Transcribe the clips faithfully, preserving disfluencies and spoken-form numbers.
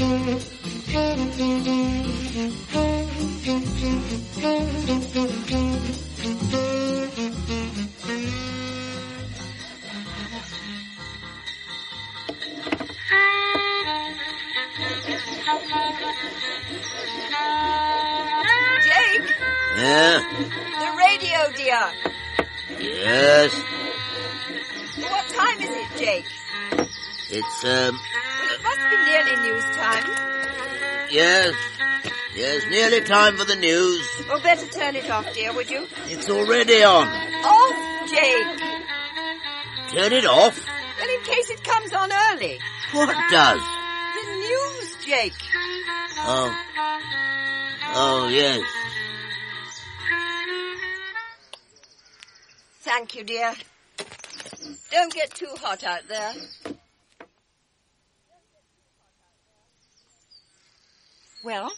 Jake? Yeah? The radio, dear. Yes? What time is it, Jake? It's, um... Well, it must be nearly news time. Yes. Yes, nearly time for the news. Well, better turn it off, dear, would you? It's already on. Off, Jake. Turn it off? Well, in case it comes on early. What does? The news, Jake. Oh. Oh, yes. Thank you, dear. Don't get too hot out there. Well?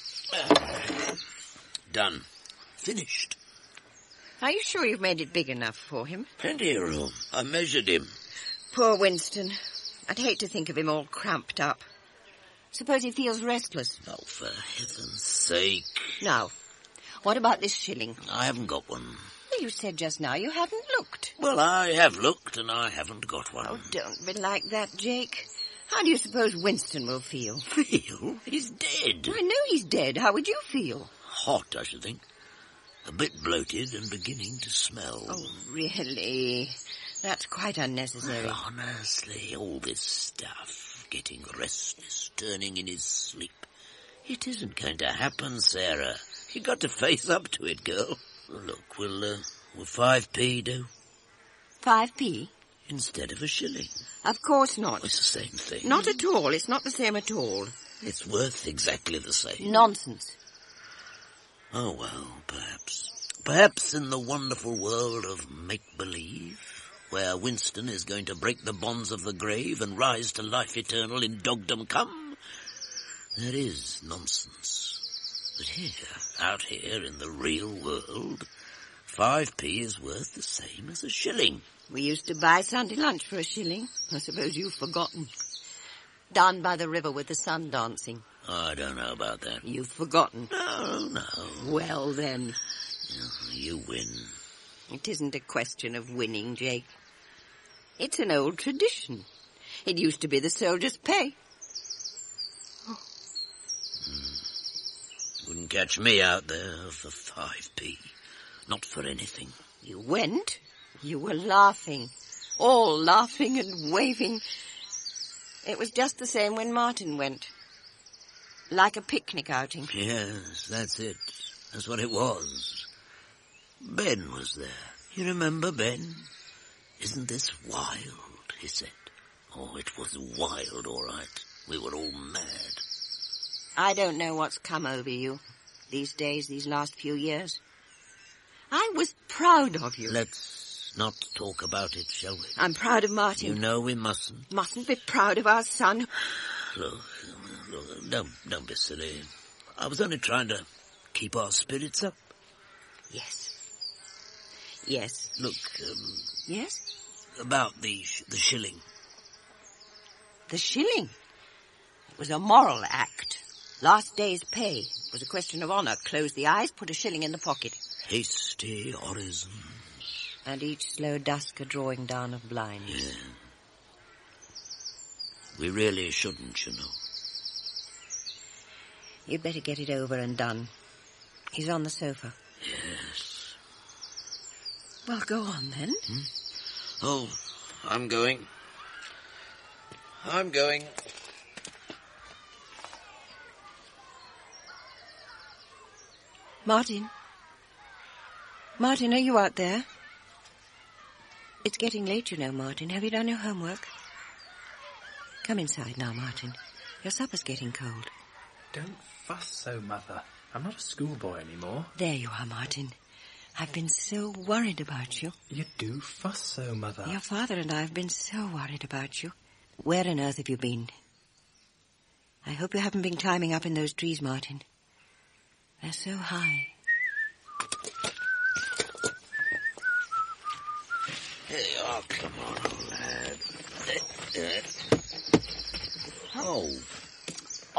Done. Finished. Are you sure you've made it big enough for him? Plenty of room. I measured him. Poor Winston. I'd hate to think of him all cramped up. Suppose he feels restless. Oh, for heaven's sake. Now, what about this shilling? I haven't got one. Well, you said just now you hadn't looked. Well, I have looked, and I haven't got one. Oh, don't be like that, Jake. How do you suppose Winston will feel? Feel? He's dead. I know he's dead. How would you feel? Hot, I should think. A bit bloated and beginning to smell. Oh, really? That's quite unnecessary. Well, honestly, all this stuff, getting restless, turning in his sleep. It isn't going to happen, Sarah. You've got to face up to it, girl. Look, will, uh, will five p do? Five p? Instead of a shilling. Of course not. It's the same thing. Not at all. It's not the same at all. It's worth exactly the same. Nonsense. Oh, well, perhaps. Perhaps in the wonderful world of make-believe, where Winston is going to break the bonds of the grave and rise to life eternal in dogdom come, that is nonsense. But here, out here in the real world, five p is worth the same as a shilling. We used to buy Sunday lunch for a shilling. I suppose you've forgotten. Down by the river with the sun dancing. I don't know about that. You've forgotten. No, no. Well, then. You win. It isn't a question of winning, Jake. It's an old tradition. It used to be the soldier's pay. Oh. Mm. Wouldn't catch me out there for five p. Not for anything. You went? You were laughing. All laughing and waving. It was just the same when Martin went. Like a picnic outing. Yes, that's it. That's what it was. Ben was there. You remember Ben? Isn't this wild, he said. Oh, it was wild, all right. We were all mad. I don't know what's come over you these days, these last few years. I was proud of you. Let's not talk about it, shall we? I'm proud of Martin. You know we mustn't. Mustn't be proud of our son. Look, look, don't, don't be silly. I was only trying to keep our spirits up. Yes. Yes. Look, um... Yes? About the sh- the shilling. The shilling? It was a moral act. Last day's pay. It was a question of honour. Close the eyes, put a shilling in the pocket. Hasty orisons. And each slow dusk a drawing down of blinds. Yeah. We really shouldn't, you know. You'd better get it over and done. He's on the sofa. Yes. Well, go on then. Hmm? Oh, I'm going. I'm going. Martin? Martin, are you out there? It's getting late, you know, Martin. Have you done your homework? Come inside now, Martin. Your supper's getting cold. Don't fuss so, Mother. I'm not a schoolboy anymore. There you are, Martin. I've been so worried about you. You do fuss so, Mother. Your father and I have been so worried about you. Where on earth have you been? I hope you haven't been climbing up in those trees, Martin. They're so high. Here you are. Come on, old lad. Oh.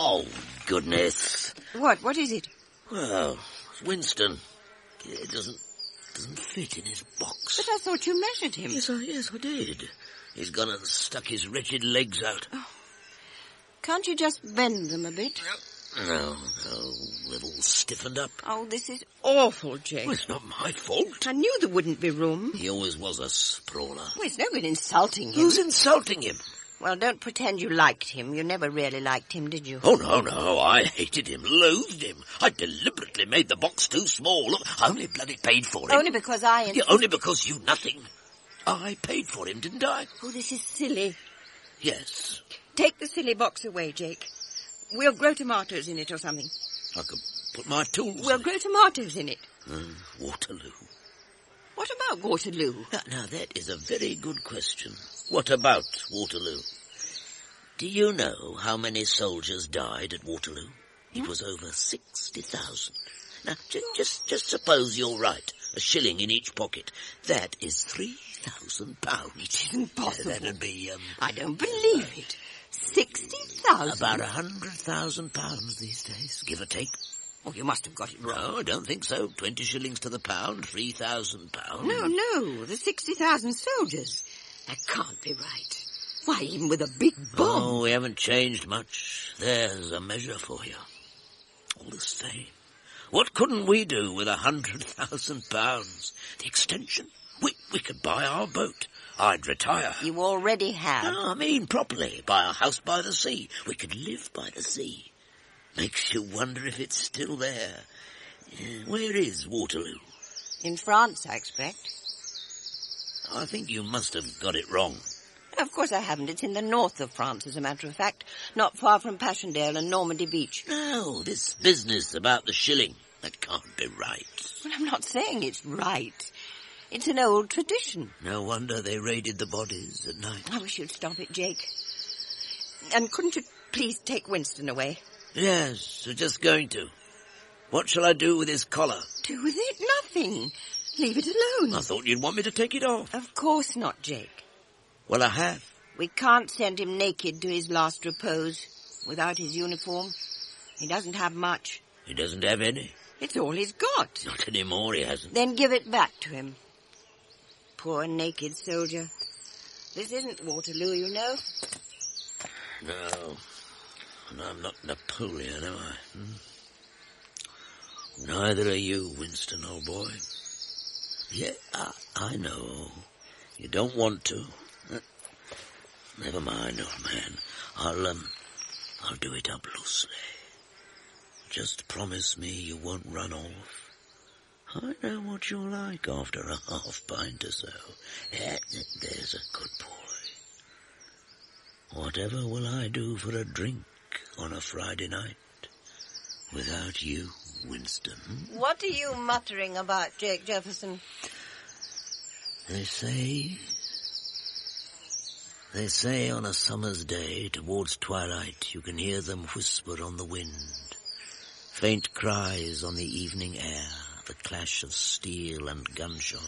Oh, goodness. What? What is it? Well, Winston. It doesn't doesn't fit in his box. But I thought you measured him. Yes, I, yes, I did. He's gone and stuck his wretched legs out. Oh. Can't you just bend them a bit? No, no, they've all stiffened up. Oh, this is awful, Jake. Well, it's not my fault. I knew there wouldn't be room. He always was a sprawler. Well, it's no good insulting him. Who's insulting him? Well, don't pretend you liked him. You never really liked him, did you? Oh, no, no, I hated him, loathed him. I deliberately made the box too small. Look, I only bloody paid for him. Only because I... Insist- yeah, only because you nothing. I paid for him, didn't I? Oh, this is silly. Yes. Take the silly box away, Jake. We'll grow tomatoes in it or something. I could put my tools We'll in grow it. tomatoes in it. Uh, Waterloo. What about Waterloo? Now, now, that is a very good question. What about Waterloo? Do you know how many soldiers died at Waterloo? It was over sixty thousand. Now, j- just, just suppose you're right. A shilling in each pocket. That is three thousand pounds. It isn't possible. Uh, that'd be, um... I don't believe it. Sixty thousand? About a hundred thousand pounds these days, give or take. Oh, you must have got it wrong. No, I don't think so. Twenty shillings to the pound, three thousand pounds. No, no, the sixty thousand soldiers. That can't be right. Why, even with a big bomb. Oh, we haven't changed much. There's a measure for you. All the same. What couldn't we do with a hundred thousand pounds? The extension? We, we could buy our boat. I'd retire. You already have. No, I mean properly. Buy a house by the sea. We could live by the sea. Makes you wonder if it's still there. Uh, where is Waterloo? In France, I expect. I think you must have got it wrong. Of course I haven't. It's in the north of France, as a matter of fact. Not far from Passchendaele and Normandy Beach. No, this business about the shilling. That can't be right. Well, I'm not saying it's right. It's an old tradition. No wonder they raided the bodies at night. I wish you'd stop it, Jake. And couldn't you please take Winston away? Yes, we're just going to. What shall I do with his collar? Do with it? Nothing. Leave it alone. I thought you'd want me to take it off. Of course not, Jake. Well, I have. We can't send him naked to his last repose without his uniform. He doesn't have much. He doesn't have any. It's all he's got. Not anymore, he hasn't. Then give it back to him. Poor naked soldier. This isn't Waterloo, you know. No. And I'm not Napoleon, am I? Hmm? Neither are you, Winston, old boy. Yeah, I, I know. You don't want to. Uh, never mind, old man. I'll, um, I'll do it up loosely. Just promise me you won't run off. I know what you're like after a half pint or so. Yeah, there's a good boy. Whatever will I do for a drink on a Friday night without you, Winston? What are you muttering about, Jake Jefferson? They say... They say on a summer's day, towards twilight, you can hear them whisper on the wind. Faint cries on the evening air, the clash of steel and gunshot.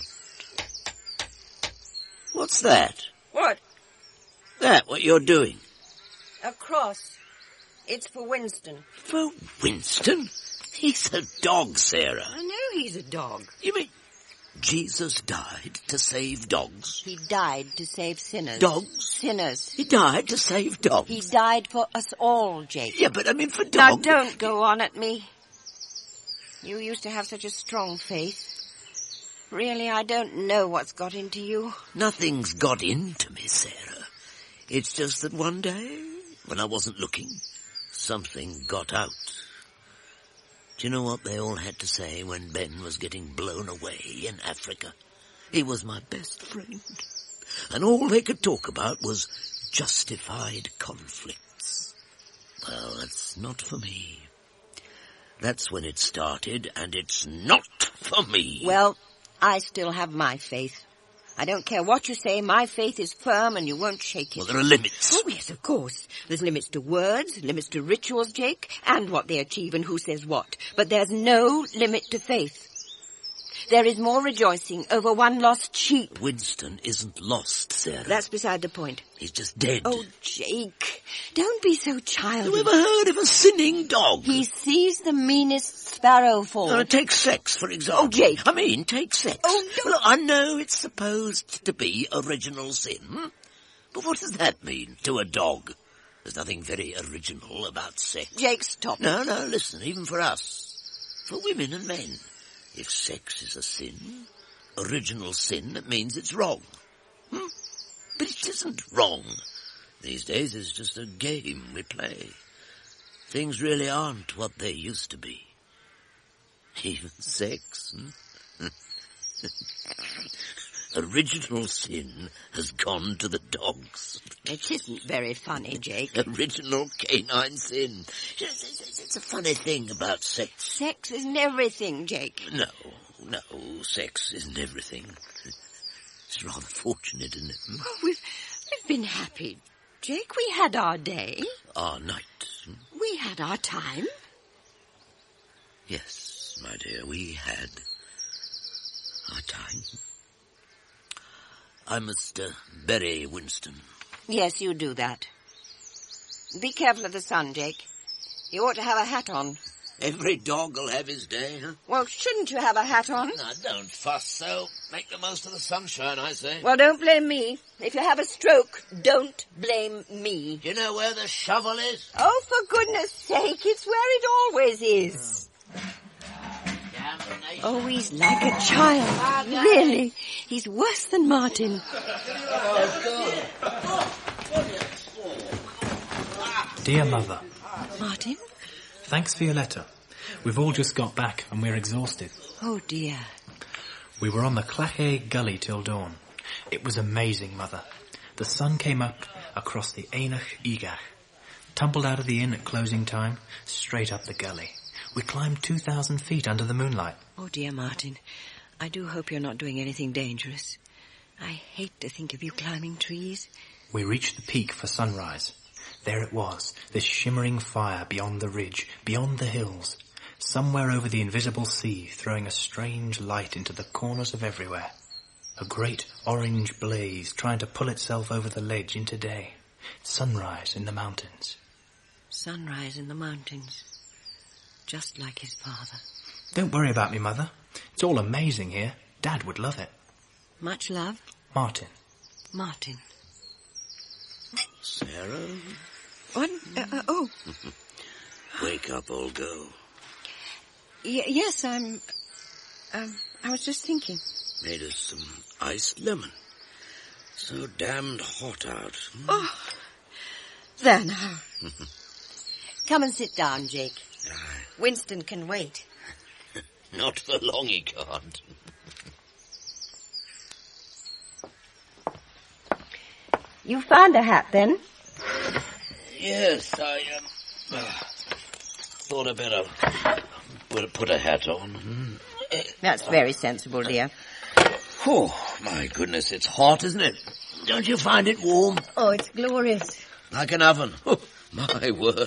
What's that? What? That, what you're doing? A cross. It's for Winston. For Winston? He's a dog, Sarah. I know he's a dog. You mean Jesus died to save dogs? He died to save sinners. Dogs? Sinners. He died to save dogs? He died for us all, Jake. Yeah, but I mean for dogs. Now don't go on at me. You used to have such a strong faith. Really, I don't know what's got into you. Nothing's got into me, Sarah. It's just that one day, when I wasn't looking, something got out. Do you know what they all had to say when Ben was getting blown away in Africa? He was my best friend. And all they could talk about was justified conflicts. Well, that's not for me. That's when it started, and it's not for me. Well, I still have my faith. I don't care what you say, my faith is firm and you won't shake it. Well, there are limits. Oh, yes, of course. There's limits to words, limits to rituals, Jake, and what they achieve and who says what. But there's no limit to faith. There is more rejoicing over one lost sheep. Winston isn't lost, Sarah. That's beside the point. He's just dead. Oh, Jake, don't be so childish. You ever heard of a sinning dog? He sees the meanest sparrow fall. Uh, take sex, for example. Oh, Jake. I mean, take sex. Oh, no. Look, I know it's supposed to be original sin, but what does that mean to a dog? There's nothing very original about sex. Jake, stop. No, no, listen, even for us, for women and men, if sex is a sin, original sin, it means it's wrong. Hmm? But it isn't wrong. These days it's just a game we play. Things really aren't what they used to be. Even sex. Hmm? Original sin has gone to the dogs. It isn't very funny, Jake. Original canine sin. It's a funny thing about sex. Sex isn't everything, Jake. No, no, sex isn't everything. It's rather fortunate, isn't it? Hmm? Oh, we've, we've been happy, Jake. We had our day. Our night. We had our time. Yes, my dear, we had our time. I must uh, bury Winston. Yes, you do that. Be careful of the sun, Jake. You ought to have a hat on. Every dog will have his day, huh? Well, shouldn't you have a hat on? Now, don't fuss so. Make the most of the sunshine, I say. Well, don't blame me. If you have a stroke, don't blame me. Do you know where the shovel is? Oh, for goodness sake, it's where it always is. Oh, he's like a child. Really. He's worse than Martin. Dear Mother. Martin? Thanks for your letter. We've all just got back and we're exhausted. Oh, dear. We were on the Claché Gully till dawn. It was amazing, Mother. The sun came up across the Einach Igach, tumbled out of the inn at closing time, straight up the gully. We climbed two thousand feet under the moonlight. Oh, dear Martin, I do hope you're not doing anything dangerous. I hate to think of you climbing trees. We reached the peak for sunrise. There it was, this shimmering fire beyond the ridge, beyond the hills, somewhere over the invisible sea, throwing a strange light into the corners of everywhere. A great orange blaze trying to pull itself over the ledge into day. Sunrise in the mountains. Sunrise in the mountains. Just like his father. Don't worry about me, Mother. It's all amazing here. Dad would love it. Much love? Martin. Martin. Sarah? What? Uh, uh, oh. Wake up, old girl. Y- yes, I'm... Um, I was just thinking. Made us some iced lemon. So damned hot out. Oh. There now. Come and sit down, Jake. Aye. Winston can wait. Not for long he can't. You found a hat, then? Yes, I um, uh, thought I'd better put, put a hat on. That's very sensible, dear. Oh, my goodness, it's hot, isn't it? Don't you find it warm? Oh, it's glorious. Like an oven. Oh, my word.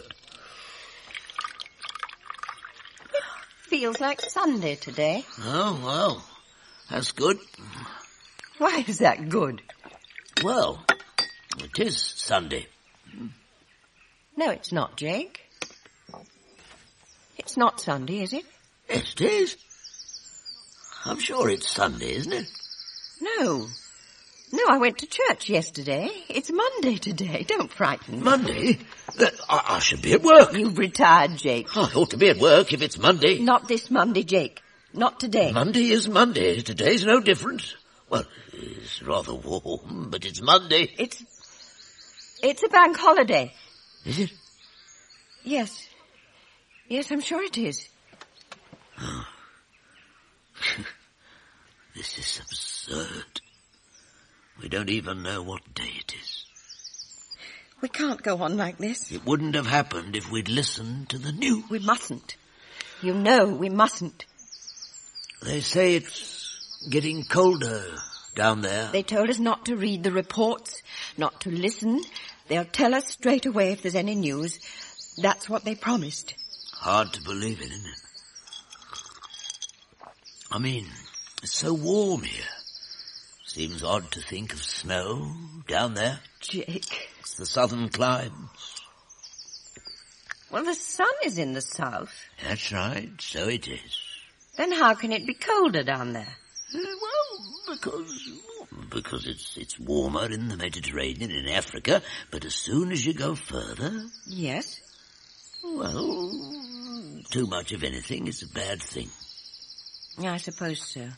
Feels like Sunday today. Oh, well, that's good. Why is that good? Well, it is Sunday. No, it's not, Jake. It's not Sunday, is it? Yes, it is. I'm sure it's Sunday, isn't it? No. No, I went to church yesterday. It's Monday today. Don't frighten me. Monday? I, I should be at work. You've retired, Jake. I ought to be at work if it's Monday. Not this Monday, Jake. Not today. Monday is Monday. Today's no different. Well, it's rather warm, but it's Monday. It's... It's a bank holiday. Is it? Yes. Yes, I'm sure it is. Oh. This is absurd. We don't even know what day it is. We can't go on like this. It wouldn't have happened if we'd listened to the news. We mustn't. You know we mustn't. They say it's getting colder down there. They told us not to read the reports, not to listen. They'll tell us straight away if there's any news. That's what they promised. Hard to believe it, isn't it? I mean, It's so warm here. Seems odd to think of snow down there. Jake. It's the southern climes. Well, the sun is in the south. That's right, so it is. Then how can it be colder down there? Uh, well, because because it's it's warmer in the Mediterranean, in Africa, but as soon as you go further... Yes? Well, too much of anything is a bad thing. I suppose so.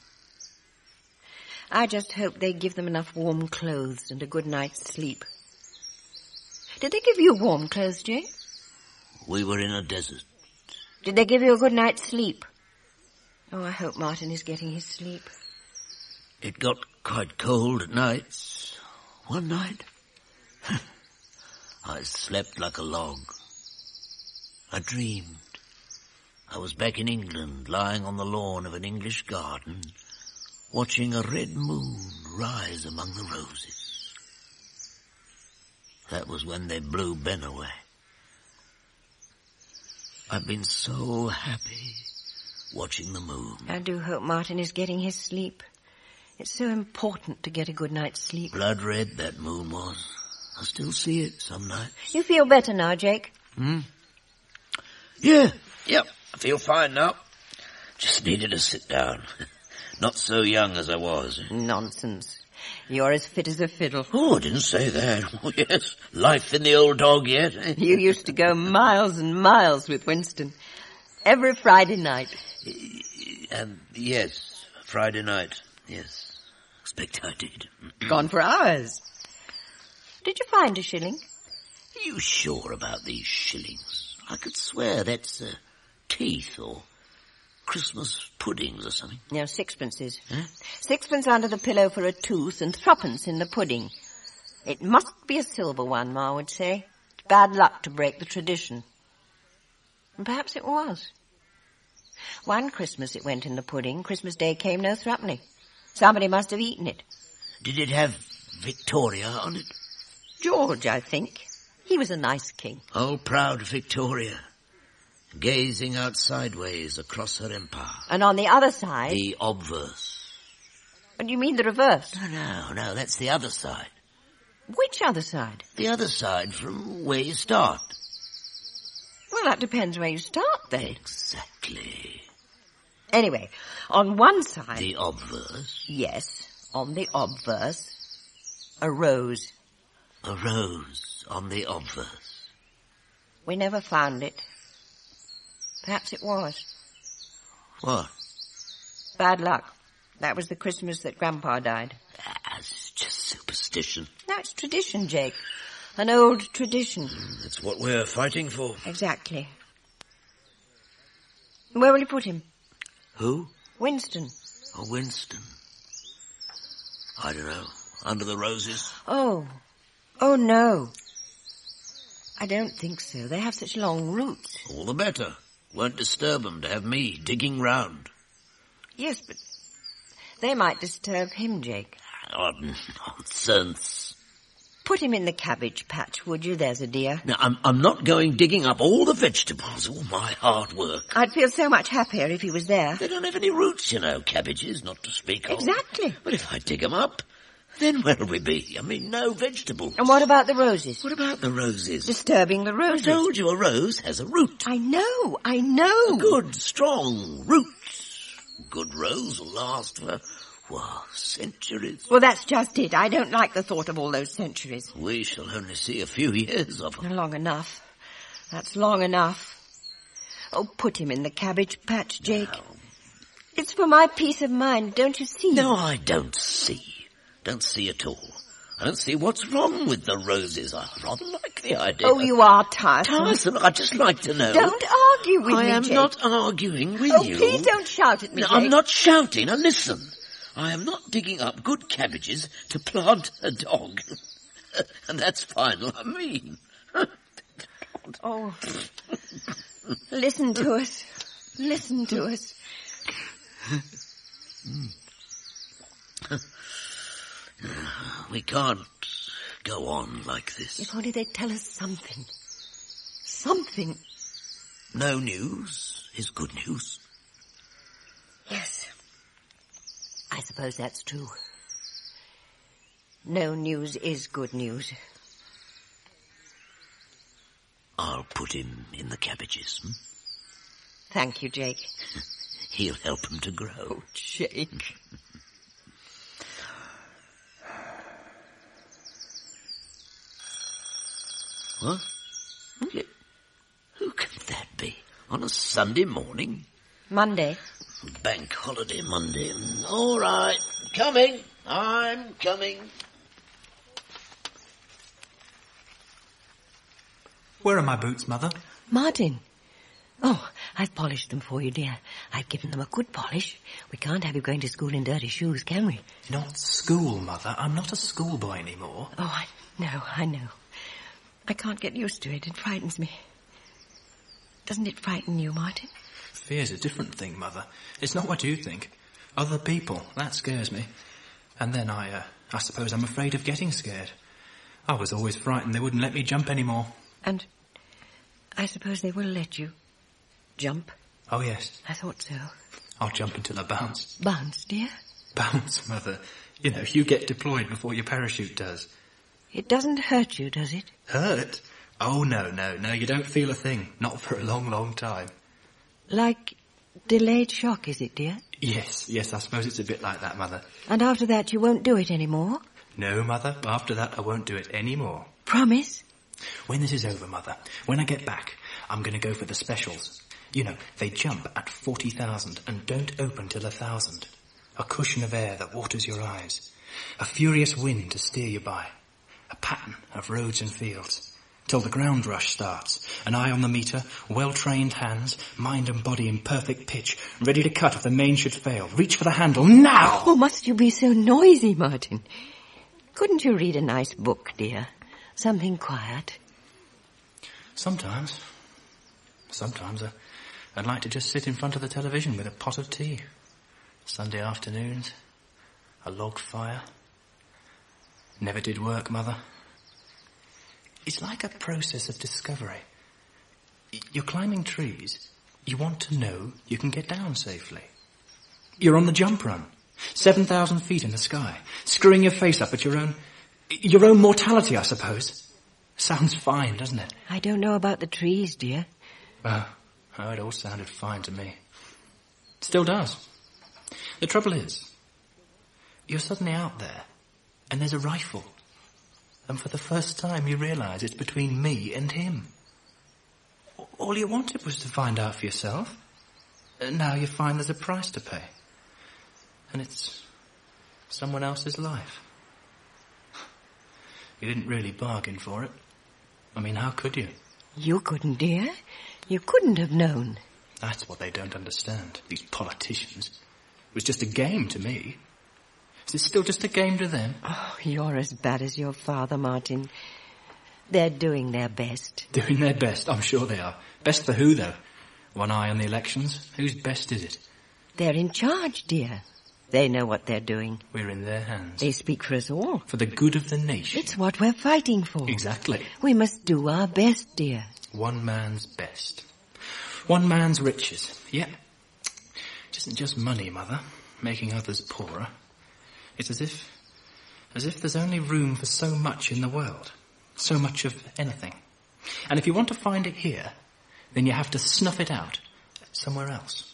I just hope they give them enough warm clothes and a good night's sleep. Did they give you warm clothes, Jake? We were in a desert. Did they give you a good night's sleep? Oh, I hope Martin is getting his sleep. It got quite cold at nights. One night, I slept like a log. I dreamed. I was back in England, lying on the lawn of an English garden, watching a red moon rise among the roses. That was when they blew Ben away. I've been so happy watching the moon. I do hope Martin is getting his sleep. It's so important to get a good night's sleep. Blood red that moon was. I still see it some nights. You feel better now, Jake? Hmm? Yeah, yep. I feel fine now. Just needed to sit down. Not so young as I was. Nonsense. You're as fit as a fiddle. Oh, I didn't say that. Oh, yes. Life in the old dog yet. Eh? You used to go miles and miles with Winston. Every Friday night. And yes, Friday night. Yes. Expect I did. Gone for hours. Did you find a shilling? Are you sure about these shillings? I could swear that's uh, teeth or Christmas puddings or something. No, sixpences. Huh? Sixpence under the pillow for a tooth and threepence in the pudding. It must be a silver one, Ma would say. It's bad luck to break the tradition. And perhaps it was. One Christmas it went in the pudding. Christmas Day came no threepenny. Somebody must have eaten it. Did it have Victoria on it? George, I think. He was a nice king. Oh, proud Victoria, gazing out sideways across her empire. And on the other side... The obverse. What do you mean the reverse? No, no, no, that's the other side. Which other side? The other side from where you start. Well, that depends where you start, then. Exactly. Anyway, on one side... The obverse? Yes, on the obverse, a rose. A rose on the obverse. We never found it. Perhaps it was. What? Bad luck. That was the Christmas that Grandpa died. That's just superstition. No, it's tradition, Jake. An old tradition. Mm, that's what we're fighting for. Exactly. Where will you put him? Who? Winston. Oh, Winston. I don't know. Under the roses? Oh. Oh, no. I don't think so. They have such long roots. All the better. Won't disturb them to have me digging round. Yes, but they might disturb him, Jake. Oh, nonsense. Put him in the cabbage patch, would you? There's a dear. Now, I'm, I'm not going digging up all the vegetables, all my hard work. I'd feel so much happier if he was there. They don't have any roots, you know, cabbages, not to speak of. Exactly. But if I dig them up, then where'll we be? I mean, no vegetables. And what about the roses? What about the roses? Disturbing the roses. I told you a rose has a root. I know, I know. A good, strong root. Good rose will last for, well, centuries. Well, that's just it. I don't like the thought of all those centuries. We shall only see a few years of them. Long enough. That's long enough. Oh, put him in the cabbage patch, Jake. No. It's for my peace of mind, don't you see? No, I don't see. Don't see at all. I don't see what's wrong with the roses. I rather like the idea. Oh, you are tiresome. Tiresome? I'd just like to know. Don't argue with I me, am Jake. not arguing with oh, you. Oh, please don't shout at me, No, Jake. I'm not shouting. Now listen. I am not digging up good cabbages to plant a dog. And that's final, I mean. Oh, listen to us. Listen to us. We can't go on like this. If only they'd tell us something. Something. No news is good news. Yes. suppose that's true. No news is good news. I'll put him in the cabbages. Hmm? Thank you, Jake. He'll help him to grow. Oh, Jake. What? Who can that be? On a Sunday morning? Monday. Bank holiday Monday. All right. Coming. I'm coming. Where are my boots, Mother? Martin. Oh, I've polished them for you, dear. I've given them a good polish. We can't have you going to school in dirty shoes, can we? Not school, Mother. I'm not a schoolboy anymore. Oh, I know, I know. I can't get used to it. It frightens me. Doesn't it frighten you, Martin? Fear's a different thing, Mother. It's not what you think. Other people, that scares me. And then I, uh, I suppose I'm afraid of getting scared. I was always frightened they wouldn't let me jump anymore. And I suppose they will let you jump? Oh, yes. I thought so. I'll jump until I bounce. Bounce, dear? Bounce, Mother. You know, you get deployed before your parachute does. It doesn't hurt you, does it? Hurt? Oh, no, no, no, you don't feel a thing. Not for a long, long time. Like delayed shock, is it, dear? Yes, yes, I suppose it's a bit like that, Mother. And after that you won't do it anymore? No, Mother, after that I won't do it any more. Promise? When this is over, Mother, when I get back, I'm going to go for the specials. You know, they jump at forty thousand and don't open till a thousand. A cushion of air that waters your eyes. A furious wind to steer you by. A pattern of roads and fields. Till the ground rush starts. An eye on the meter, well-trained hands, mind and body in perfect pitch, ready to cut if the main should fail. Reach for the handle, now! Oh, must you be so noisy, Martin? Couldn't you read a nice book, dear? Something quiet? Sometimes. Sometimes I, I'd like to just sit in front of the television with a pot of tea. Sunday afternoons, a log fire. Never did work, Mother. It's like a process of discovery. You're climbing trees. You want to know you can get down safely. You're on the jump run. seven thousand feet in the sky. Screwing your face up at your own... your own mortality, I suppose. Sounds fine, doesn't it? I don't know about the trees, dear. Well, oh, it all sounded fine to me. Still does. The trouble is, you're suddenly out there, and there's a rifle. And for the first time you realise it's between me and him. All you wanted was to find out for yourself. And now you find there's a price to pay. And it's someone else's life. You didn't really bargain for it. I mean, how could you? You couldn't, dear. You couldn't have known. That's what they don't understand, these politicians. It was just a game to me. Is it still just a game to them? Oh, you're as bad as your father, Martin. They're doing their best. Doing their best, I'm sure they are. Best for who, though? One eye on the elections? Whose best is it? They're in charge, dear. They know what they're doing. We're in their hands. They speak for us all. For the good of the nation. It's what we're fighting for. Exactly. We must do our best, dear. One man's best. One man's riches. Yeah. It isn't just money, Mother, making others poorer. It's as if, as if there's only room for so much in the world. So much of anything. And if you want to find it here, then you have to snuff it out somewhere else.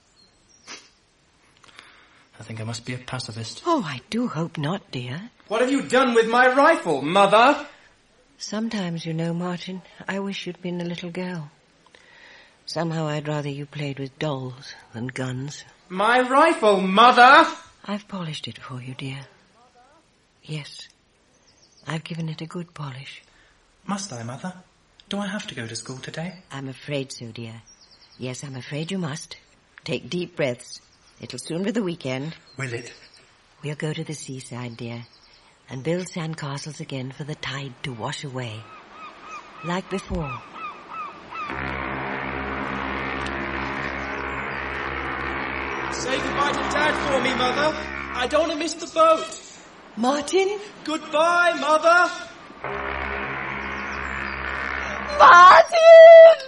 I think I must be a pacifist. Oh, I do hope not, dear. What have you done with my rifle, Mother? Sometimes, you know, Martin, I wish you'd been a little girl. Somehow I'd rather you played with dolls than guns. My rifle, Mother! I've polished it for you, dear. Yes, I've given it a good polish. Must I, Mother? Do I have to go to school today? I'm afraid so, dear. Yes, I'm afraid you must. Take deep breaths. It'll soon be the weekend. Will it? We'll go to the seaside, dear, and build sandcastles again for the tide to wash away. Like before. Say goodbye to Dad for me, Mother. I don't want to miss the boat. Martin? Goodbye, Mother. Martin!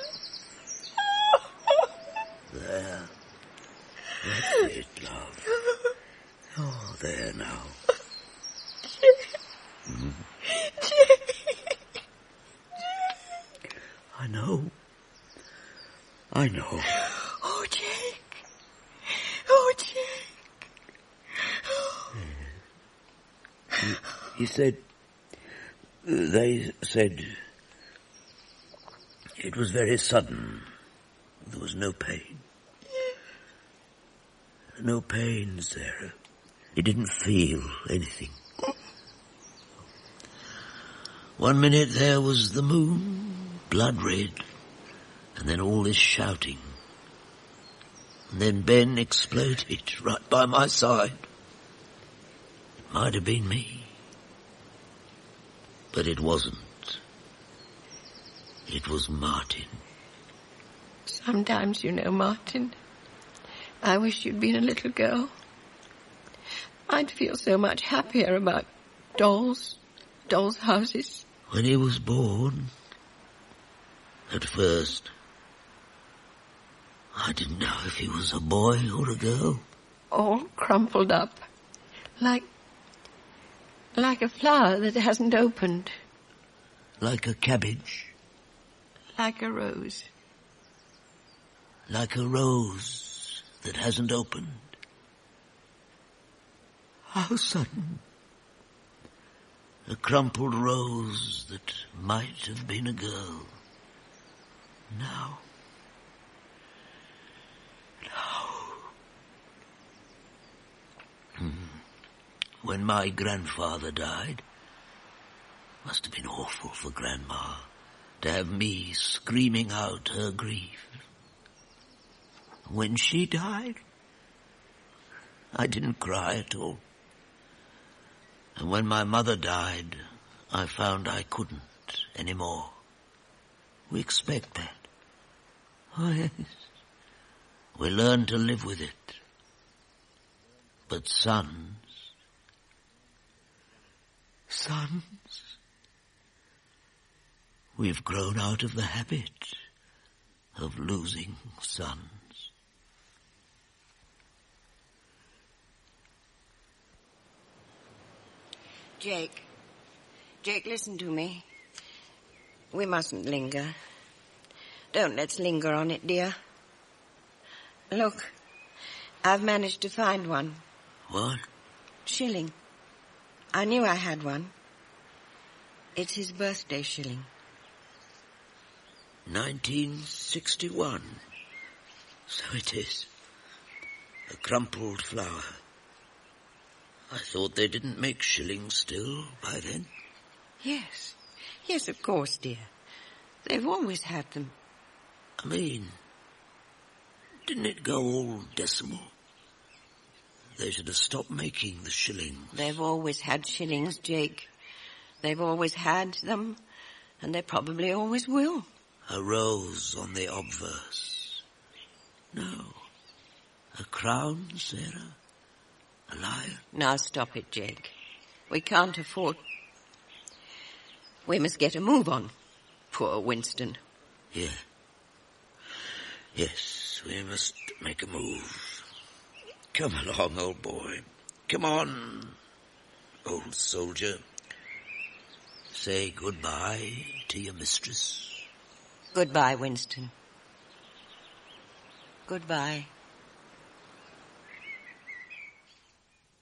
There. That's it, love. Oh. know. I know. Oh, Jake. Oh, Jake. Oh. He, he said... They said... It was very sudden. There was no pain. No pain, Sarah. He didn't feel anything. One minute there was the moon, blood red, and then all this shouting. And then Ben exploded right by my side. It might have been me. But it wasn't. It was Martin. Sometimes, you know, Martin, I wish you'd been a little girl. I'd feel so much happier about dolls, dolls' houses. When he was born, at first, I didn't know if he was a boy or a girl. All crumpled up, like, like a flower that hasn't opened. Like a cabbage. Like a rose. Like a rose that hasn't opened. How sudden. A crumpled rose that might have been a girl. Now. Now. Hmm. When my grandfather died, must have been awful for Grandma to have me screaming out her grief. When she died, I didn't cry at all. And when my mother died, I found I couldn't anymore. We expect that. Oh, yes. We learn to live with it. But sons, sons, we've grown out of the habit of losing sons. Jake. Jake, listen to me. We mustn't linger. Don't let's linger on it, dear. Look, I've managed to find one. What? Shilling. I knew I had one. It's his birthday shilling. nineteen sixty-one. So it is. A crumpled flower. I thought they didn't make shillings still by then. Yes. Yes, of course, dear. They've always had them. I mean, didn't it go all decimal? They should have stopped making the shillings. They've always had shillings, Jake. They've always had them, and they probably always will. A rose on the obverse. No. A crown, Sarah? A lion? Now stop it, Jake. We can't afford... We must get a move on. Poor Winston. Yeah. Yes, we must make a move. Come along, old boy. Come on, old soldier. Say goodbye to your mistress. Goodbye, Winston. Goodbye.